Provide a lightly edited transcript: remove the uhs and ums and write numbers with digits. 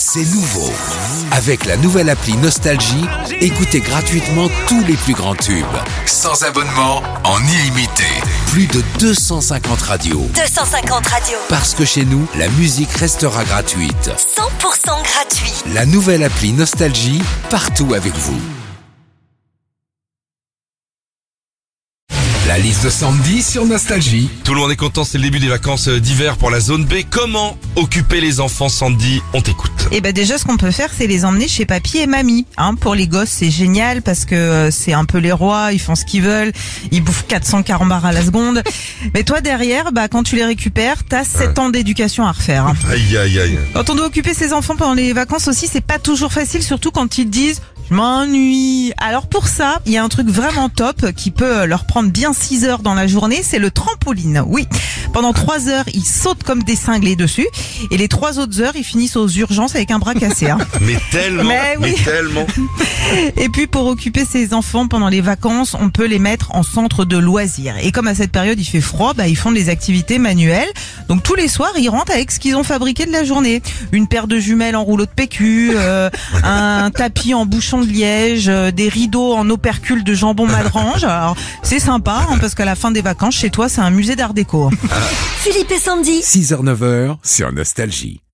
C'est nouveau. Avec la nouvelle appli Nostalgie, écoutez gratuitement tous les plus grands tubes. Sans abonnement, en illimité. Plus de 250 radios. 250 radios. Parce que chez nous, la musique restera gratuite. 100% gratuit. La nouvelle appli Nostalgie, partout avec vous. La liste de Sandy sur Nostalgie. Tout le monde est content, c'est le début des vacances d'hiver pour la zone B. Comment occuper les enfants, Sandy? On t'écoute. Eh ben déjà, ce qu'on peut faire, c'est les emmener chez papy et mamie. Pour les gosses, c'est génial parce que c'est un peu les rois, ils font ce qu'ils veulent, ils bouffent 400 carambars à la seconde. Mais toi derrière, quand tu les récupères, t'as 7 ans d'éducation à refaire. Aïe aïe aïe. Quand on doit occuper ses enfants pendant les vacances aussi, c'est pas toujours facile, surtout quand ils disent « je m'ennuie ». Alors pour ça, il y a un truc vraiment top qui peut leur prendre bien 6 heures dans la journée, c'est le trampoline. Oui, pendant 3 heures, ils sautent comme des cinglés dessus et les 3 autres heures, ils finissent aux urgences avec un bras cassé. Mais tellement, mais tellement. Et puis pour occuper ses enfants pendant les vacances, on peut les mettre en centre de loisirs. Et comme à cette période il fait froid, ils font des activités manuelles. Donc tous les soirs, ils rentrent avec ce qu'ils ont fabriqué de la journée. Une paire de jumelles en rouleau de PQ, un tapis en bouchon de liège, des rideaux en opercule de jambon Madrange. Alors c'est sympa parce qu'à la fin des vacances, chez toi, c'est un musée d'art déco. Philippe et Sandy. 6h-9h sur Nostalgie.